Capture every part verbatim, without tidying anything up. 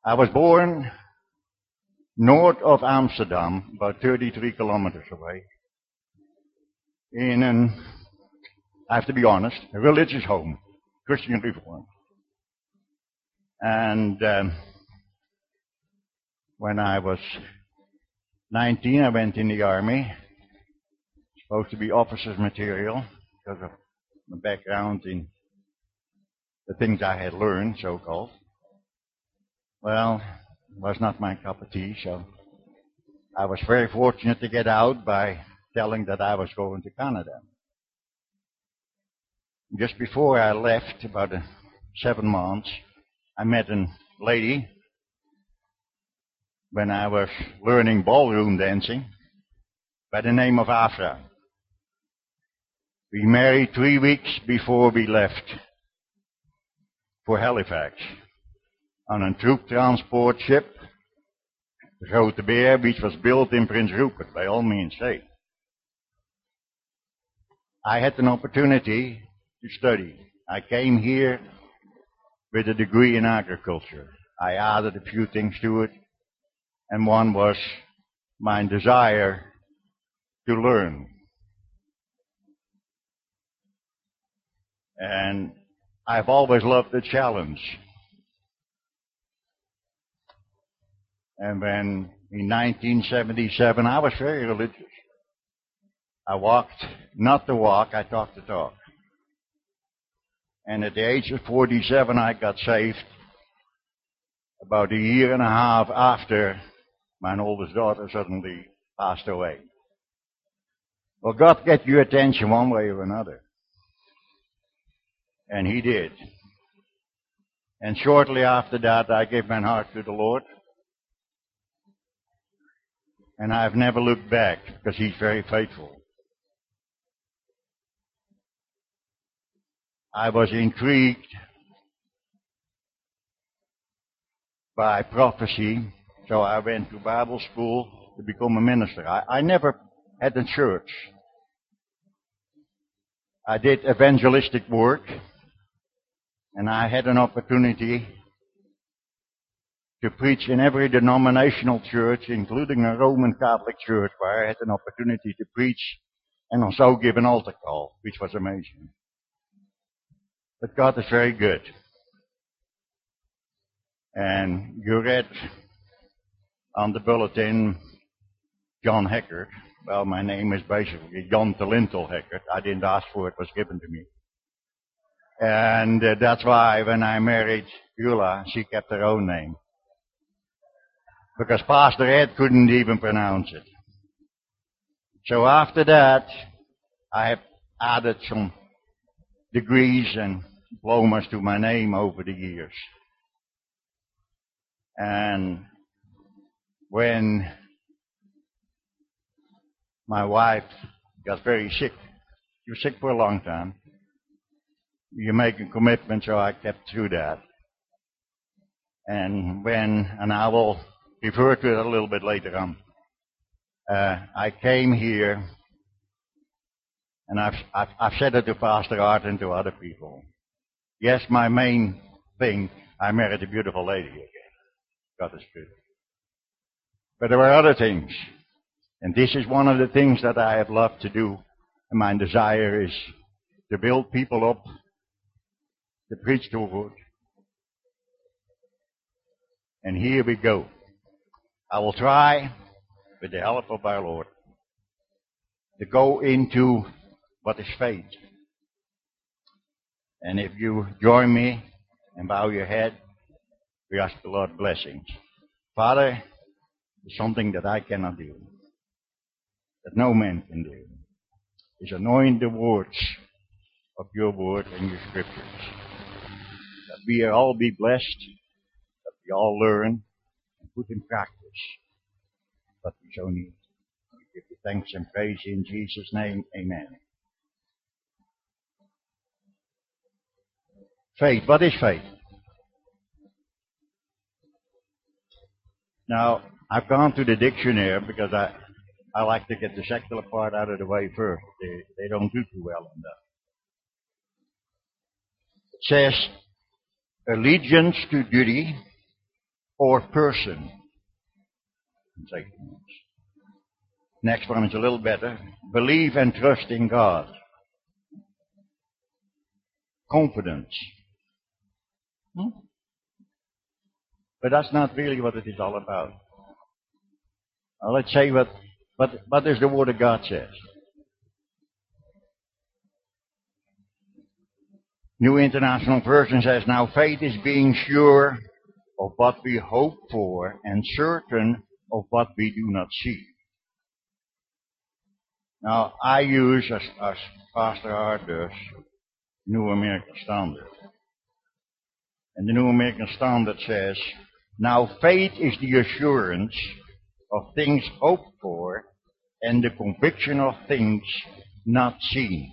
I was born north of Amsterdam, about thirty-three kilometers away, in an, I have to be honest, a religious home, Christian Reformed. And um, when I was nineteen, I went in the army, supposed to be officer's material because of my background in the things I had learned, so-called. Well, it was not my cup of tea, so I was very fortunate to get out by telling that I was going to Canada. Just before I left, about uh, seven months, I met a lady when I was learning ballroom dancing by the name of Afra. We married three weeks before we left for Halifax on a troop transport ship, the Grote Beer, which was built in Prince Rupert, by all means say. I had an opportunity to study. I came here with a degree in agriculture. I added a few things to it, and one was my desire to learn. And I've always loved the challenge. And when in nineteen seventy-seven, I was very religious. I walked not to walk, I talked to talk. And at the age of forty-seven, I got saved about a year and a half after my oldest daughter suddenly passed away. Well, God get your attention one way or another. And He did. And shortly after that, I gave my heart to the Lord. And I've never looked back because He's very faithful. I was intrigued by prophecy, so I went to Bible school to become a minister. I, I never had a church. I did evangelistic work, and I had an opportunity to preach in every denominational church, including a Roman Catholic church, where I had an opportunity to preach and also give an altar call, which was amazing. But God is very good. And you read on the bulletin, John Heckert. Well, my name is basically John Talintel Heckert. I didn't ask for it, it was given to me. And uh, that's why when I married Eula, she kept her own name. Because Pastor Ed couldn't even pronounce it. So after that, I have added some degrees and diplomas to my name over the years. And when my wife got very sick, she was sick for a long time, you make a commitment, so I kept through that. And when, and I will refer to it a little bit later on, uh, I came here, and I've, I've, I've said it to Pastor Art and to other people. Yes, my main thing, I married a beautiful lady again. God is good. But there were other things. And this is one of the things that I have loved to do. And my desire is to build people up, to preach the word. And here we go. I will try, with the help of our Lord, to go into what is faith. And if you join me and bow your head, we ask the Lord blessings. Father, it's something that I cannot do, that no man can do, is anoint the words of your word and your scriptures. That we all be blessed, that we all learn and put in practice what we so need. We give you thanks and praise in Jesus' name. Amen. Faith. What is faith? Now, I've gone to the dictionary because I, I like to get the secular part out of the way first. They, they don't do too well on that. It says, allegiance to duty or person. Next one is a little better. Believe and trust in God. Confidence. Hmm? But that's not really what it is all about. Now let's say what, what, what does the Word of God says. New International Version says, now faith is being sure of what we hope for and certain of what we do not see. Now I use, as, as Pastor Hart does, New American Standard. And the New American Standard says, now faith is the assurance of things hoped for and the conviction of things not seen.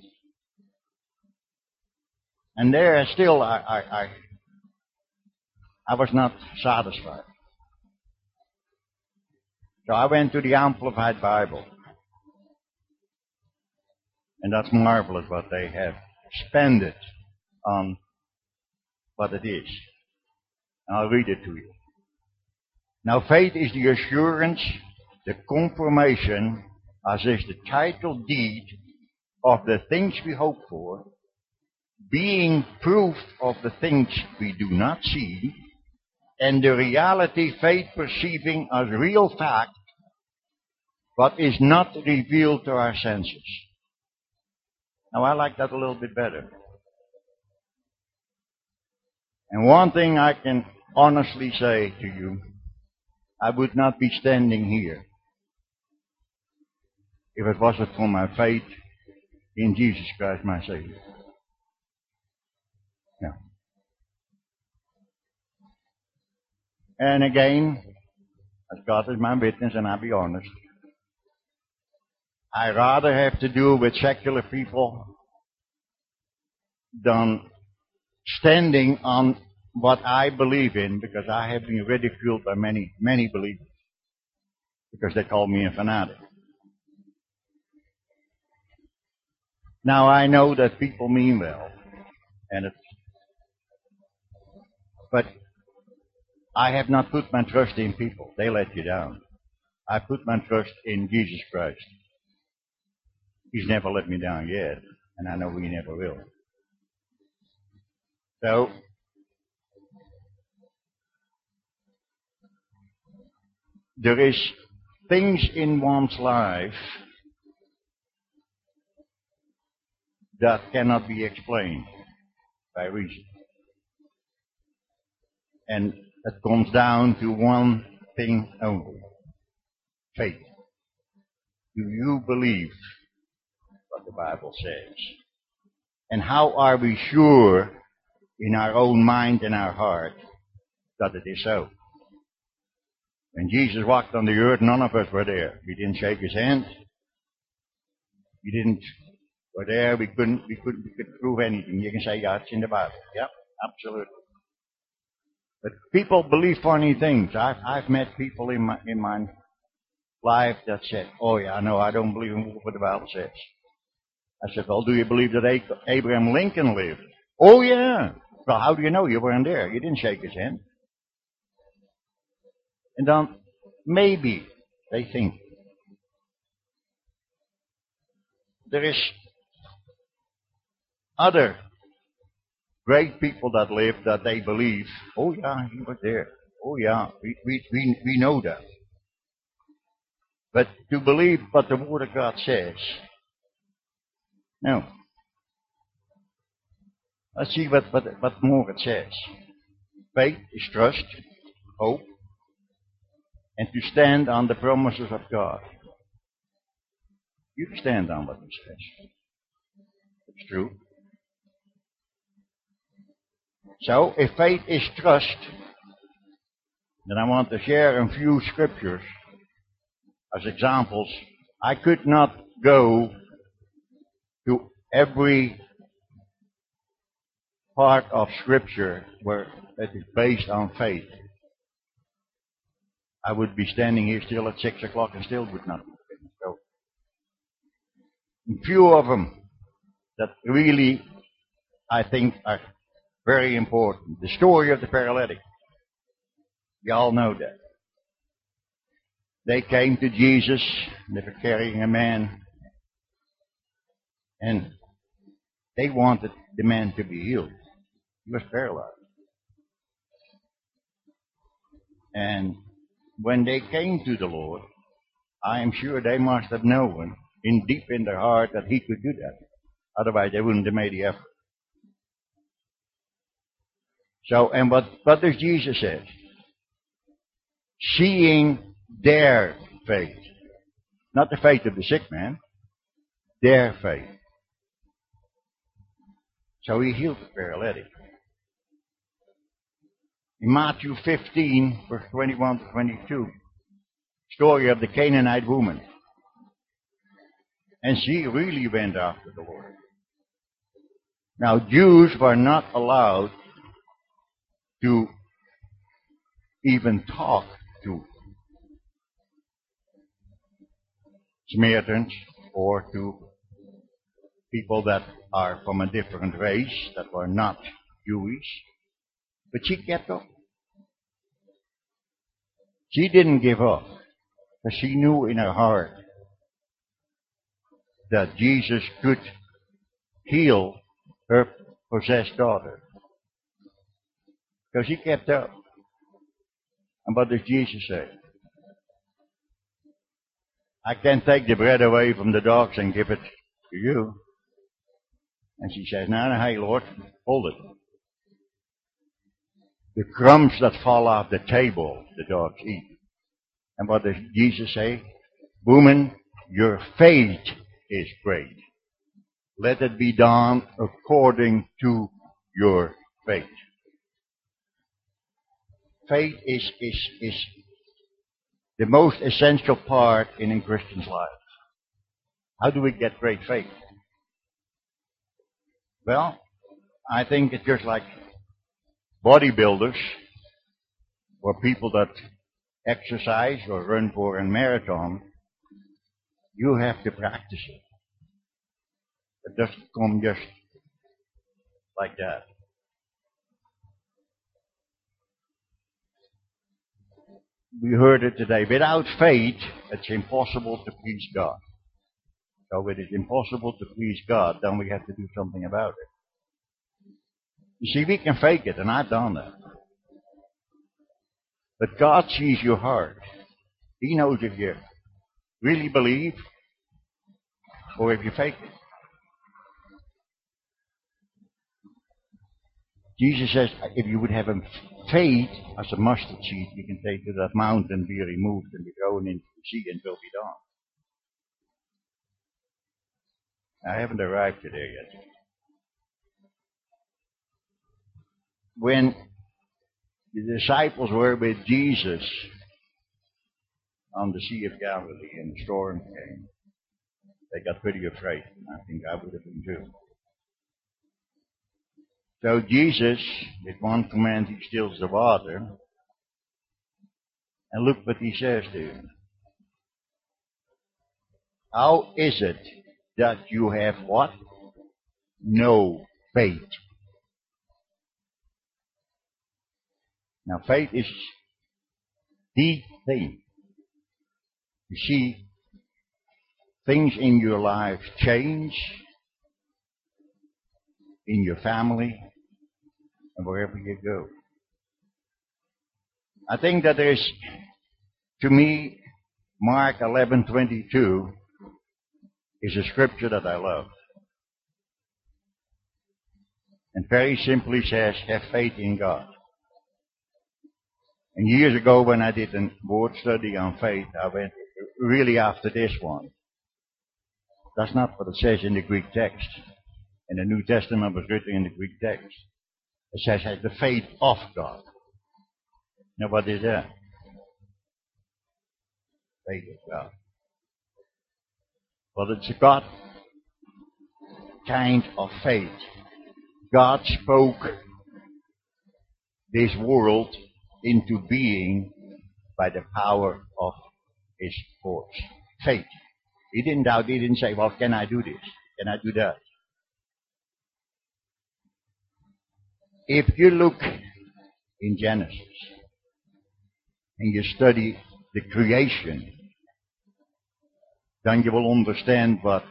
And there still I, I, I, I was not satisfied. So I went to the Amplified Bible. And that's marvelous what they have spent it on what it is. I'll read it to you. Now faith is the assurance, the confirmation, as is the title deed of the things we hope for, being proof of the things we do not see, and the reality faith perceiving as real fact, but is not revealed to our senses. Now I like that a little bit better. And one thing I can honestly say to you, I would not be standing here if it wasn't for my faith in Jesus Christ, my Savior. Yeah. And again, as God is my witness, and I'll be honest, I rather have to do with secular people than standing on what I believe in, because I have been ridiculed by many, many believers, because they call me a fanatic. Now I know that people mean well, and it's, but I have not put my trust in people. They let you down. I put my trust in Jesus Christ. He's never let me down yet, and I know he never will. So, there is things in one's life that cannot be explained by reason. And it comes down to one thing only. Faith. Do you believe what the Bible says? And how are we sure in our own mind and our heart that it is so? When Jesus walked on the earth, none of us were there. We didn't shake his hand. We didn't were there. We couldn't. We couldn't. We couldn't prove anything. You can say, yeah, it's in the Bible. Yep, absolutely. But people believe funny things. I've I've met people in my in my life that said, "Oh yeah, no, I don't believe in what the Bible says." I said, "Well, do you believe that Abraham Lincoln lived?" "Oh yeah." "Well, how do you know? You weren't there. You didn't shake his hand." And then maybe they think there is other great people that live that they believe, "Oh yeah, he was there. Oh yeah, we we we, we know that." But to believe what the Word of God says, no. Let's see what, what, what more it says. Faith is trust, hope, and to stand on the promises of God. You stand on what He says. It's true. So, if faith is trust, then I want to share a few scriptures as examples. I could not go to every part of Scripture where it is based on faith. I would be standing here still at six o'clock and still would not be finished. So, a few of them that really, I think, are very important. The story of the paralytic. You all know that. They came to Jesus, they were carrying a man, and they wanted the man to be healed. He was paralyzed. And when they came to the Lord, I am sure they must have known in deep in their heart that he could do that. Otherwise they wouldn't have made the effort. So, and what, what does Jesus say? Seeing their faith. Not the faith of the sick man. Their faith. So he healed the paralytic. In Matthew fifteen, verse twenty-one to twenty-two, story of the Canaanite woman. And she really went after the Lord. Now, Jews were not allowed to even talk to Samaritans or to people that are from a different race that were not Jewish. But she kept up. She didn't give up. Because she knew in her heart that Jesus could heal her possessed daughter. So she kept up. And what does Jesus say? I can't take the bread away from the dogs and give it to you. And she says, no, no, hey, Lord, hold it. The crumbs that fall off the table, the dogs eat. And what does Jesus say? Woman, your faith is great. Let it be done according to your faith. Faith is, is, is the most essential part in a Christian's life. How do we get great faith? Well, I think it's just like bodybuilders or people that exercise or run for a marathon. You have to practice it. It doesn't come just like that. We heard it today. Without faith, it's impossible to please God. So if it is impossible to please God, then we have to do something about it. You see, we can fake it, and I've done that. But God sees your heart. He knows if you really believe or if you fake it. Jesus says, if you would have a faith as a mustard seed, you can take to that mountain, be removed, and be thrown into the sea, and it will be done. I haven't arrived to there yet. When the disciples were with Jesus on the Sea of Galilee and the storm came, they got pretty afraid. I think I would have been too. So Jesus, with one command, he stills the water. And look what he says to him. How is it that you have what? No faith. Now faith is the thing. You see, things in your life change, in your family, and wherever you go. I think that there is, to me, Mark eleven twenty-two is a scripture that I love. And very simply says, have faith in God. And years ago when I did a word study on faith, I went really after this one. That's not what it says in the Greek text. And the New Testament was written in the Greek text. It says, has the faith of God. Now what is that? Faith of God. Well, it's a God kind of faith. God spoke this world into being by the power of His force. Faith. He didn't doubt. He didn't say, well, can I do this? Can I do that? If you look in Genesis, and you study the creation, then you will understand what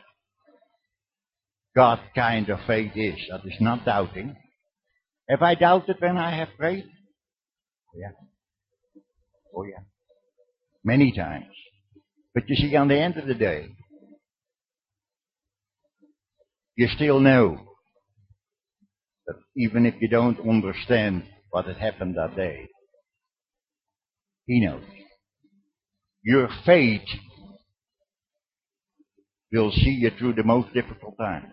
God kind of faith is. That is not doubting. Have I doubted when I have prayed? Oh yeah. Oh yeah. Many times. But you see, on the end of the day, you still know that even if you don't understand what had happened that day, He knows. Your faith will see you through the most difficult times.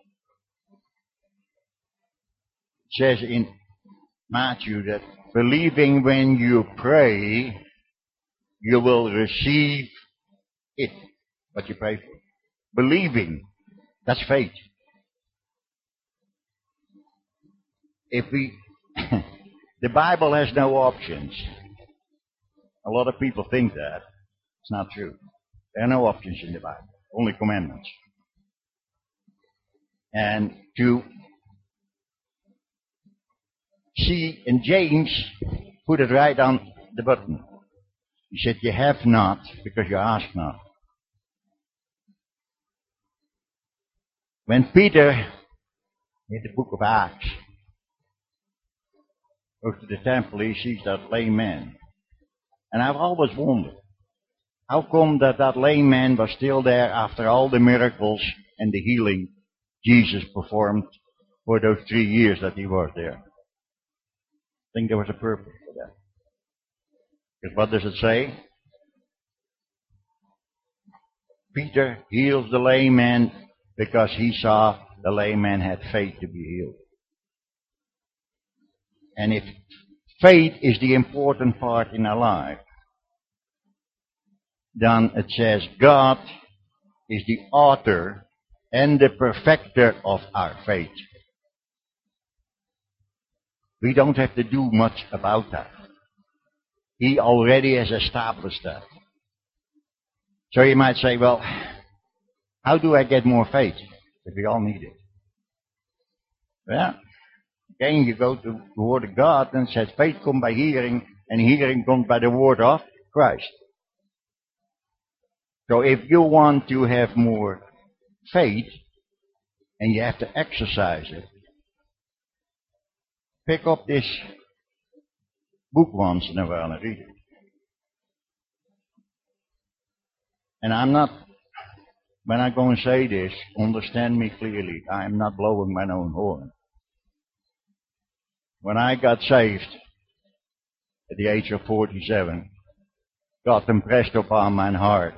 It says in Matthew that believing when you pray, you will receive it, what you pray for. Believing, that's faith. If we, the Bible has no options. A lot of people think that. It's not true. There are no options in the Bible, only commandments. And to see, and James put it right on the button. He said, you have not because you ask not. When Peter, in the book of Acts, goes to the temple, he sees that lame man. And I've always wondered, how come that that lame man was still there after all the miracles and the healing Jesus performed for those three years that he was there? I think there was a purpose for that. Because what does it say? Peter heals the lame man because he saw the lame man had faith to be healed. And if faith is the important part in our life, then it says God is the author and the perfecter of our faith. We don't have to do much about that. He already has established that. So you might say, well, how do I get more faith? If we all need it. Well, again, you go to the Word of God and it says faith comes by hearing, and hearing comes by the Word of Christ. So if you want to have more faith, and you have to exercise it, pick up this book once in a while and read it. And I'm not, when I go and say this, understand me clearly, I am not blowing my own horn. When I got saved at the age of forty-seven, God impressed upon my heart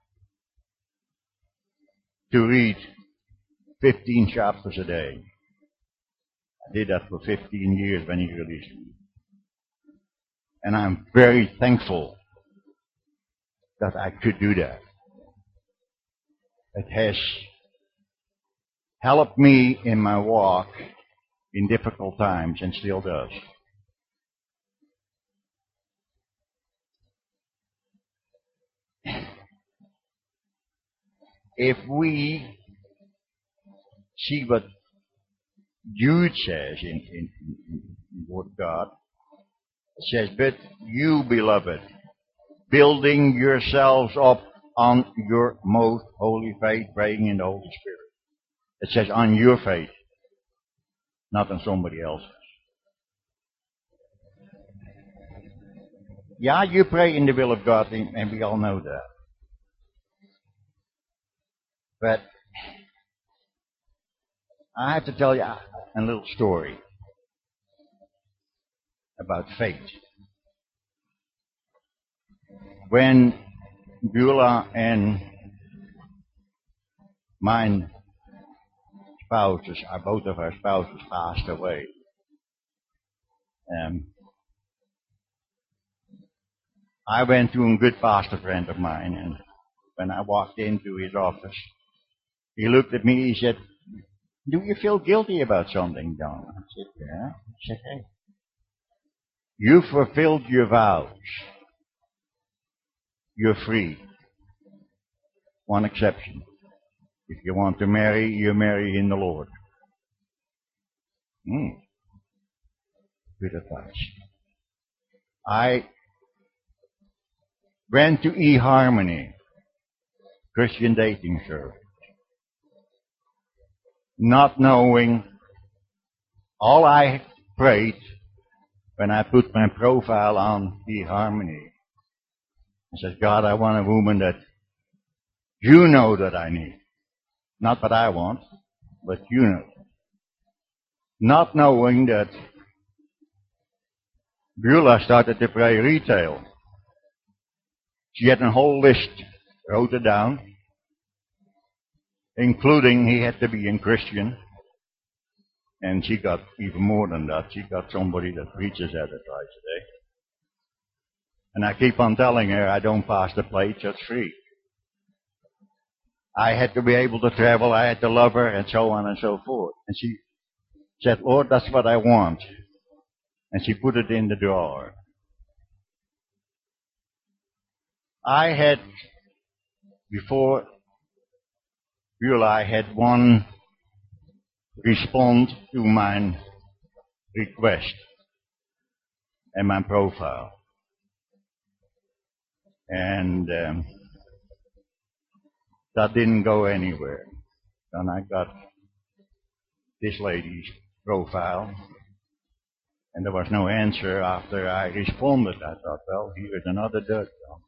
to read fifteen chapters a day. I did that for fifteen years when He released me. And I'm very thankful that I could do that. It has helped me in my walk in difficult times and still does. If we see what Jude says in, in, in the Word of God, it says, but you, beloved, building yourselves up on your most holy faith, praying in the Holy Spirit. It says on your faith, not on somebody else's. Yeah, you pray in the will of God, and we all know that. But I have to tell you a little story about faith. When Beulah and my spouses, our, both of our spouses passed away, um, I went to a good pastor friend of mine, and when I walked into his office, he looked at me, he said, do you feel guilty about something, John? I said, yeah. He said, hey, you fulfilled your vows. You're free. One exception. If you want to marry, you marry in the Lord. Hmm. Good advice. I went to eHarmony, Christian dating service, not knowing. All I prayed when I put my profile on eHarmony, I said, God, I want a woman that you know that I need. Not what I want, but you know. Not knowing that Beulah started to pray retail. She had a whole list, wrote it down, including he had to be a Christian. And she got even more than that. She got somebody that preaches at it twice a day. And I keep on telling her, I don't pass the plate, it's free. I had to be able to travel, I had to love her, and so on and so forth. And she said, Lord, that's what I want. And she put it in the drawer. I had, before Beulah, I had one respond to my request and my profile. And um, that didn't go anywhere. Then I got this lady's profile, and there was no answer after I responded. I thought, well, here is another dirt job.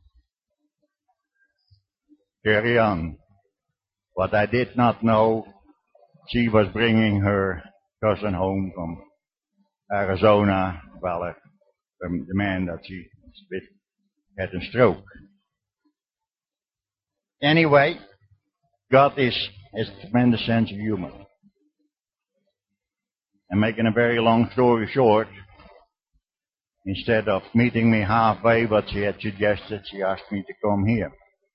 Carry on. What I did not know, she was bringing her cousin home from Arizona, well, uh, the man that she was with had a stroke. Anyway, God is, has a tremendous sense of humor. And making a very long story short, instead of meeting me halfway, what she had suggested, she asked me to come here.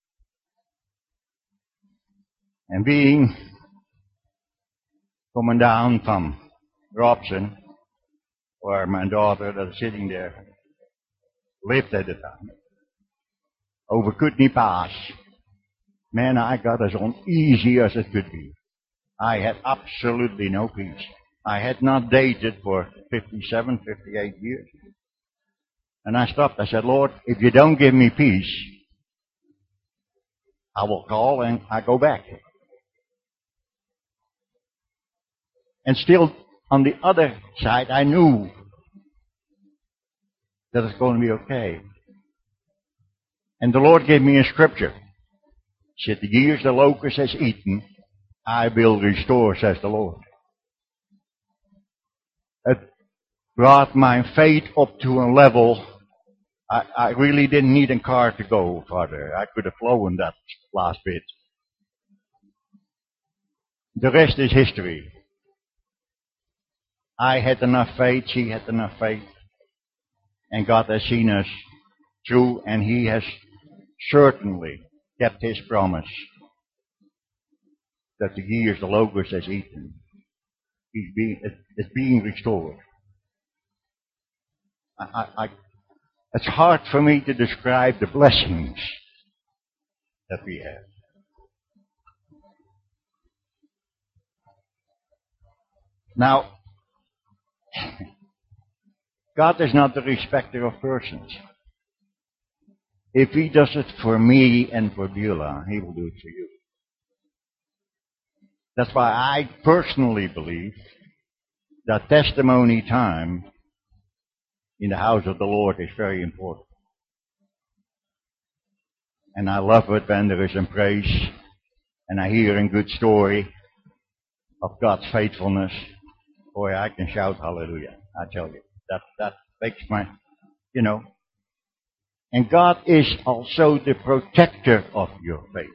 And being coming down from Robson, where my daughter that is sitting there lived at the time, over Kootenai Pass, man, I got as uneasy as it could be. I had absolutely no peace. I had not dated for fifty-seven, fifty-eight years. And I stopped. I said, Lord, if you don't give me peace, I will call and I go back. And still, on the other side, I knew that it's going to be okay. And the Lord gave me a scripture. He said, the years the locust has eaten, I will restore, says the Lord. It brought my faith up to a level I, I really didn't need a car to go further. I could have flown that last bit. The rest is history. I had enough faith, she had enough faith, and God has seen us through, and He has certainly kept His promise that the years the locust has eaten, He's being, it's being restored. I, I, I, it's hard for me to describe the blessings that we have. Now, God is not the respecter of persons. If He does it for me and for Beulah, He will do it for you. That's why I personally believe that testimony time in the house of the Lord is very important. And I love it when there is a praise and I hear a good story of God's faithfulness. Boy, I can shout hallelujah. I tell you, that, that makes my, you know. And God is also the protector of your faith.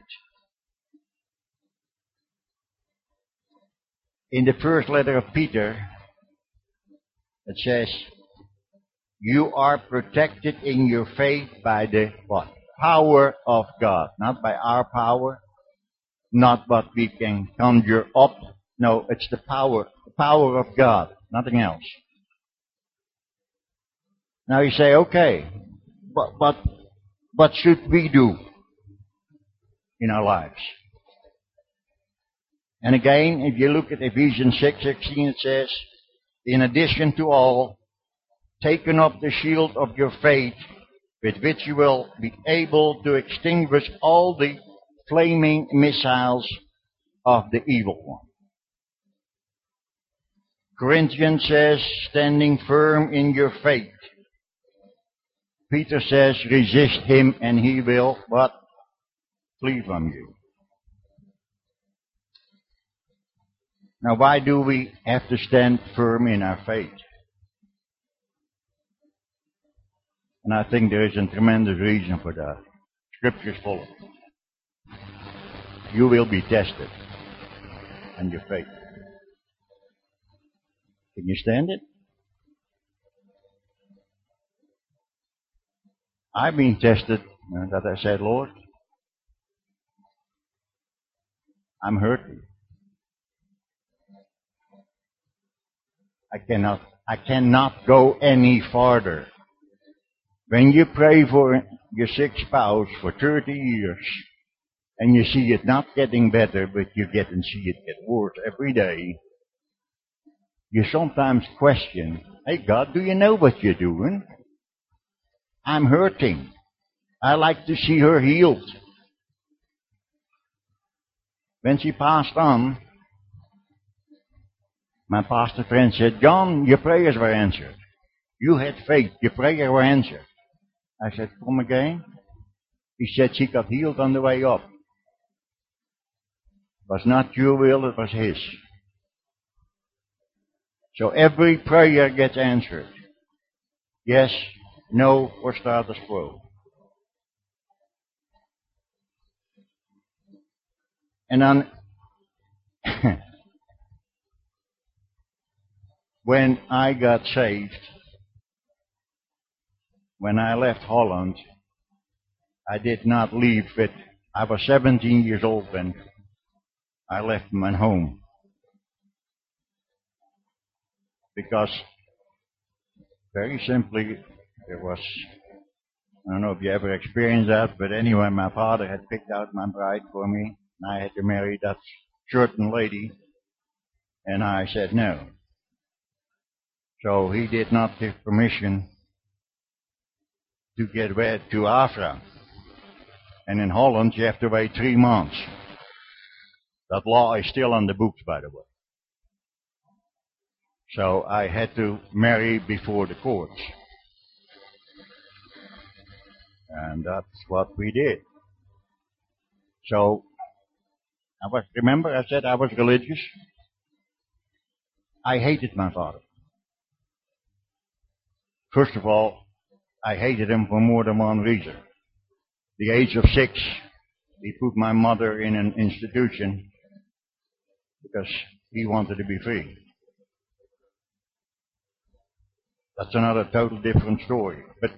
In the first letter of Peter, it says, you are protected in your faith by the what? Power of God. Not by our power, not what we can conjure up. No, it's the power, the power of God, nothing else. Now you say, okay, but, but what should we do in our lives? And again, if you look at Ephesians six sixteen, it says, in addition to all, taking up the shield of your faith, with which you will be able to extinguish all the flaming missiles of the evil one. Corinthians says, standing firm in your faith. Peter says, resist him and he will, what? Flee from you. Now, why do we have to stand firm in our faith? And I think there is a tremendous reason for that. Scripture's full of it. You will be tested in your faith. Can you stand it? I've been tested, you know, that I said, Lord, I'm hurting. I cannot, I cannot go any farther. When you pray for your sick spouse for thirty years, and you see it not getting better, but you get and see it get worse every day, you sometimes question, hey God, do you know what you're doing? I'm hurting. I like to see her healed. When she passed on, my pastor friend said, John, your prayers were answered. You had faith. Your prayers were answered. I said, come again? He said she got healed on the way up. It was not your will, it was his. So every prayer gets answered. Yes, no, or status quo. And then, when I got saved, when I left Holland, I did not leave with, I was seventeen years old when I left my home. Because, very simply, there was, I don't know if you ever experienced that, but anyway, my father had picked out my bride for me, and I had to marry that certain lady, and I said no. So he did not give permission to get wed to Afra. And in Holland, you have to wait three months. That law is still on the books, by the way. So I had to marry before the courts. And that's what we did. So, I was, remember I said I was religious? I hated my father. First of all, I hated him for more than one reason. The age of six, he put my mother in an institution because he wanted to be free. That's another total different story. But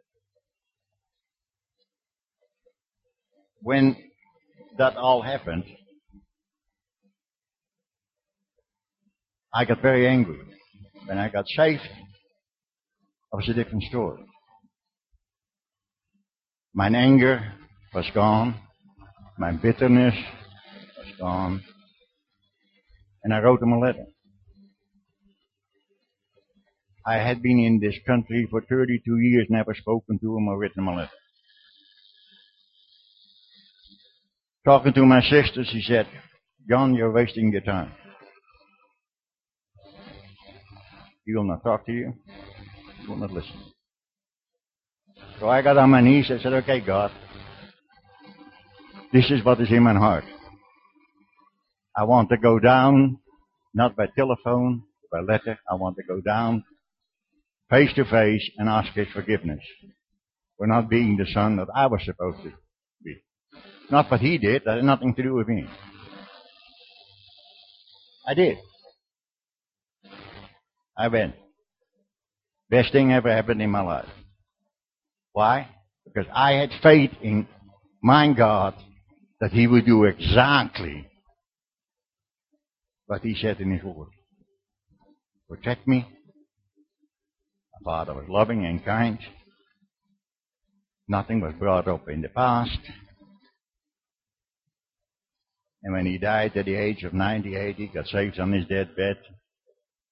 when that all happened, I got very angry. When I got saved, it was a different story. My anger was gone. My bitterness was gone. And I wrote him a letter. I had been in this country for thirty-two years, never spoken to him or written him a letter. Talking to my sisters, he said, John, you're wasting your time. He will not talk to you. He will not listen. So I got on my knees and said, okay, God, this is what is in my heart. I want to go down, not by telephone, by letter. I want to go down face to face and ask his forgiveness for not being the son that I was supposed to be. Not what he did. That had nothing to do with me. I did. I went. Best thing ever happened in my life. Why? Because I had faith in my God that he would do exactly what he said in his word. Protect me. My father was loving and kind. Nothing was brought up in the past. And when he died at the age of ninety-eight, he got saved on his deathbed.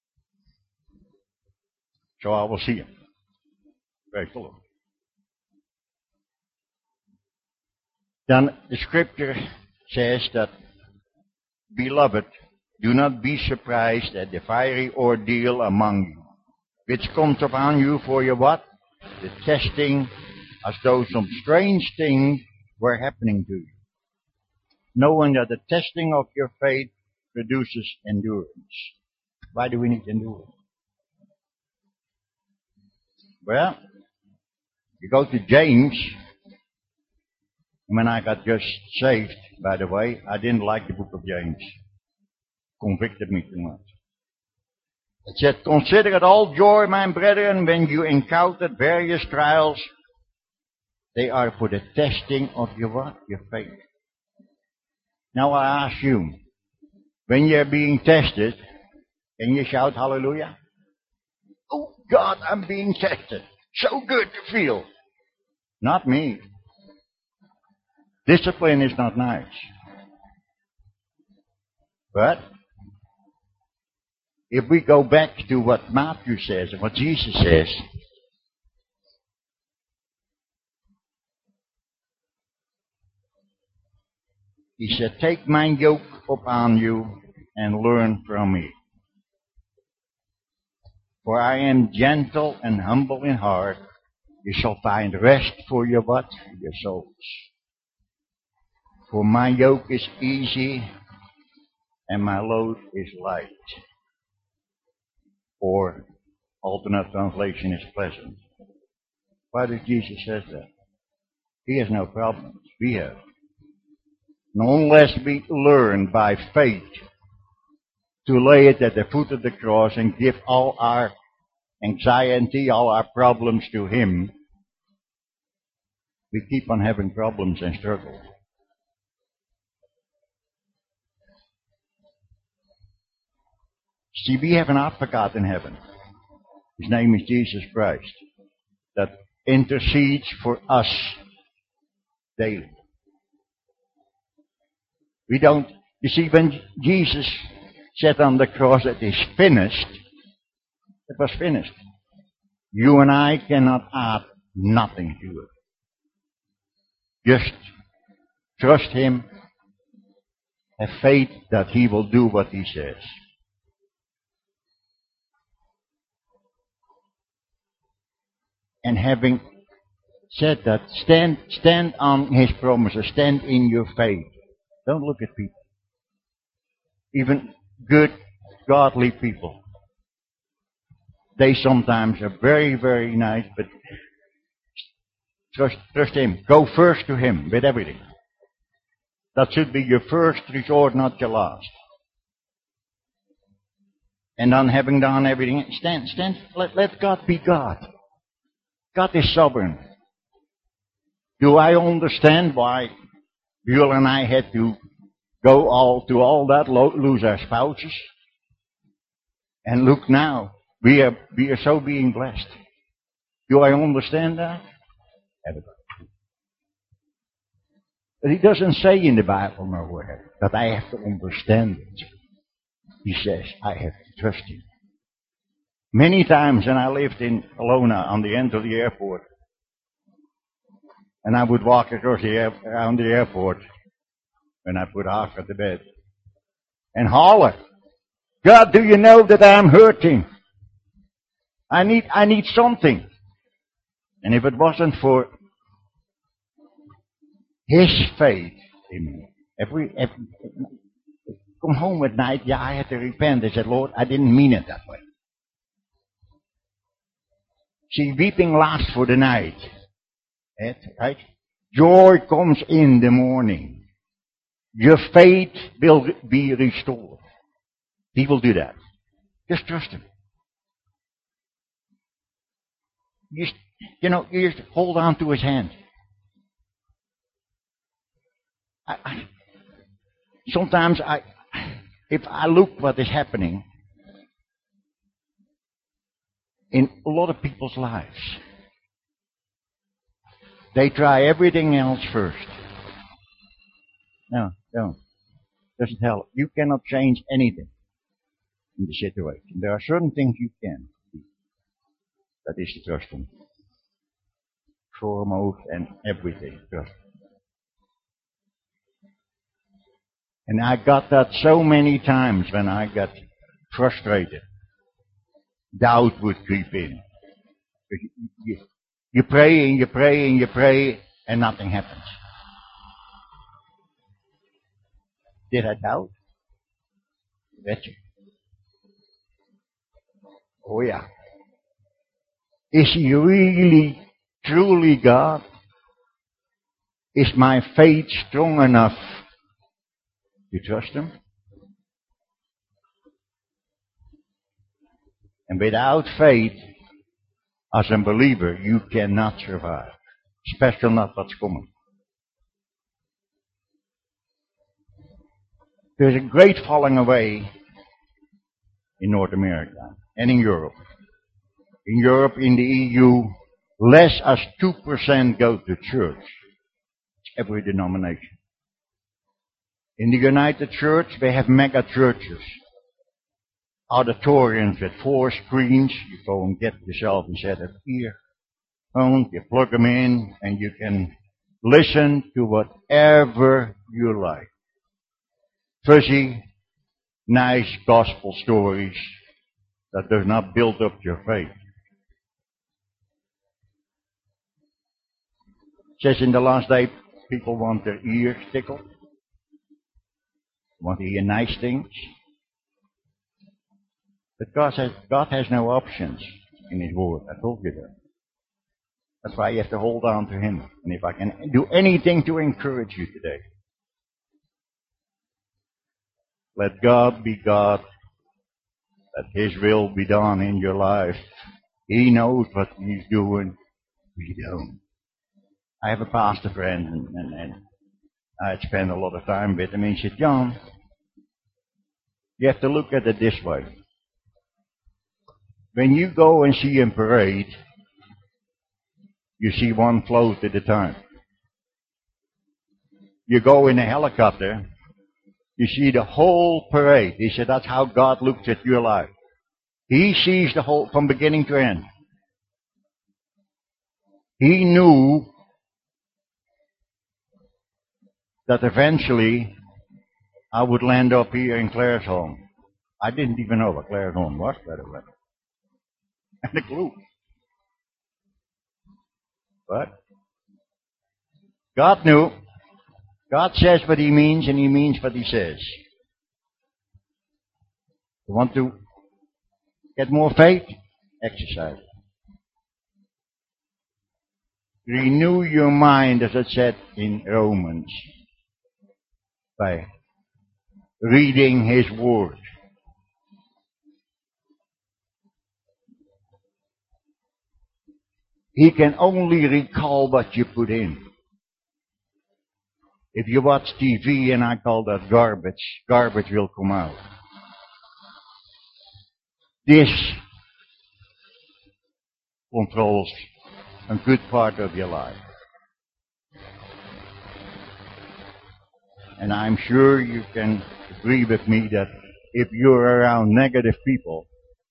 So I will see him. Praise the Lord. Then the scripture says that, beloved, do not be surprised at the fiery ordeal among you, which comes upon you for your what? The testing, as though some strange thing were happening to you. Knowing that the testing of your faith produces endurance. Why do we need endurance? Well, you go to James. When I got just saved, by the way, I didn't like the book of James. Convicted me too much. It said, consider it all joy, my brethren, when you encounter various trials. They are for the testing of your what? Your faith. Now I ask you, when you're being tested, can you shout hallelujah? Oh God, I'm being tested. So good to feel. Not me. Discipline is not nice. But if we go back to what Matthew says and what Jesus says, he said, take my yoke upon you and learn from me. For I am gentle and humble in heart. You shall find rest for your what? Your souls. For my yoke is easy and my load is light. Or alternate translation is pleasant. Why does Jesus say that? He has no problems. We have. And unless we learn by faith to lay it at the foot of the cross and give all our anxiety, all our problems to Him, we keep on having problems and struggles. See, we have an advocate in heaven. His name is Jesus Christ, that intercedes for us daily. We don't, you see, when Jesus said on the cross that it's finished, it was finished. You and I cannot add nothing to it. Just trust Him, have faith that He will do what He says. And having said that, stand, stand on His promises, stand in your faith. Don't look at people. Even good, godly people. They sometimes are very, very nice, but trust, trust Him. Go first to Him with everything. That should be your first resort, not your last. And then having done everything, stand, stand, let, let God be God. God is sovereign. Do I understand why Bill and I had to go all to all that, lose our spouses? And look now, we are, we are so being blessed. Do I understand that? Everybody. But He doesn't say in the Bible nowhere that I have to understand it. He says, I have to trust Him. Many times when I lived in Kelowna on the end of the airport, and I would walk across the air, around the airport when I put Oscar to bed, and holler, God, do you know that I'm hurting? I need, I need something. And if it wasn't for His faith in me, if we, if, if come home at night, yeah, I had to repent. I said, Lord, I didn't mean it that way. See, weeping lasts for the night. Right? Joy comes in the morning. Your faith will be restored. He will do that. Just trust Him. Just, you know, you just hold on to His hand. I, I, sometimes I, if I look what is happening in a lot of people's lives, they try everything else first. No, don't. Doesn't help. You cannot change anything in the situation. There are certain things you can do. That is to trust Him. Foremost and everything, trust Him. And I got that so many times when I got frustrated. Doubt would creep in. You, you, you pray and you pray and you pray and nothing happens. Did I doubt? Betcha. Oh yeah. Is he really, truly God? Is my faith strong enough to trust him? And without faith, as a believer, you cannot survive. Especially not what's coming. There's a great falling away in North America and in Europe. In Europe, in the E U, less as two percent go to church. Every denomination. In the United Church, they have mega churches. Auditoriums with four screens. You go and get yourself and set up here. Phone, you plug them in, and you can listen to whatever you like. Fuzzy, nice gospel stories that does not build up your faith. It says in the last day, people want their ears tickled. Want to hear nice things. But God has, God has no options in His Word. I told you that. That's why you have to hold on to Him. And if I can do anything to encourage you today, let God be God. Let His will be done in your life. He knows what He's doing. We don't. I have a pastor friend, and, and, and I spend a lot of time with him. And he said, John, you have to look at it this way. When you go and see a parade, you see one float at a time. You go in a helicopter, you see the whole parade. He said, that's how God looks at your life. He sees the whole, from beginning to end. He knew that eventually I would land up here in Claire's home. I didn't even know what Claire's home was, by the way. And a clue. But God knew. God says what He means, and He means what He says. You want to get more faith? Exercise it. Renew your mind, as it said in Romans, by reading His Word. He can only recall what you put in. If you watch T V, and I call that garbage, garbage will come out. This controls a good part of your life. And I'm sure you can agree with me that if you're around negative people,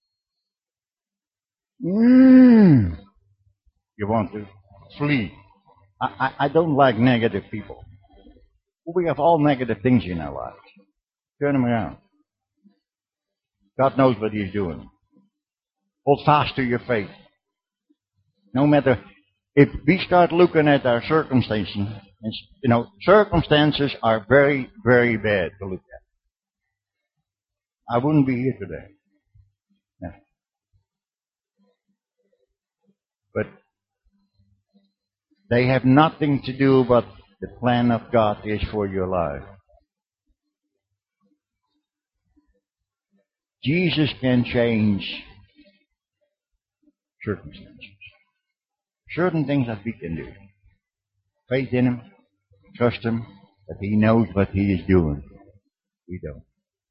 mm, you want to flee. I, I, I don't like negative people. We have all negative things in our lives. Turn them around. God knows what He's doing. Hold fast to your faith. No matter, if we start looking at our circumstances, you know, circumstances are very, very bad to look at. I wouldn't be here today. No. But they have nothing to do with what the plan of God is for your life. Jesus can change circumstances. Certain things that we can do. Faith in Him, trust Him, that He knows what He is doing. We don't.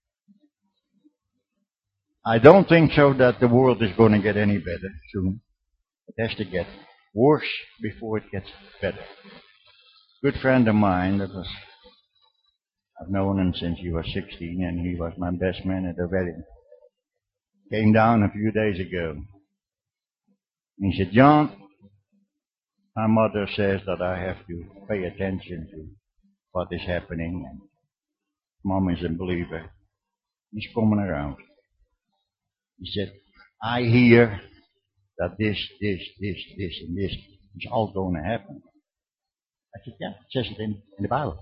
I don't think so that the world is going to get any better soon. It has to get worse before it gets better. Good friend of mine, that was, I've known him since he was sixteen, and he was my best man at the wedding. Came down a few days ago. And he said, John, my mother says that I have to pay attention to what is happening. And Mom is a believer. He's coming around. He said, I hear that this, this, this, this, and this is all going to happen. I said, yeah, it says it in, in the Bible.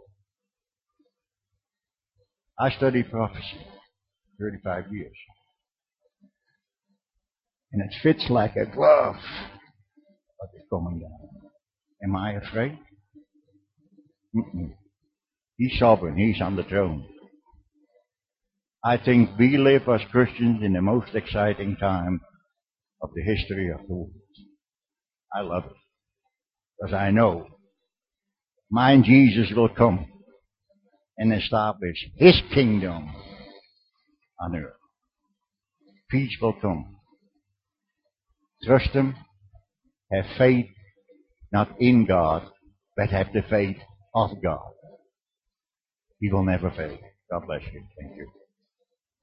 I studied prophecy thirty-five years. And it fits like a glove, but it's coming down. Am I afraid? Mm-mm. He's sovereign. He's on the throne. I think we live as Christians in the most exciting time of the history of the world. I love it. Because I know my Jesus will come and establish His kingdom on earth. Peace will come. Trust Him. Have faith, not in God, but have the faith of God. He will never fail. God bless you. Thank you.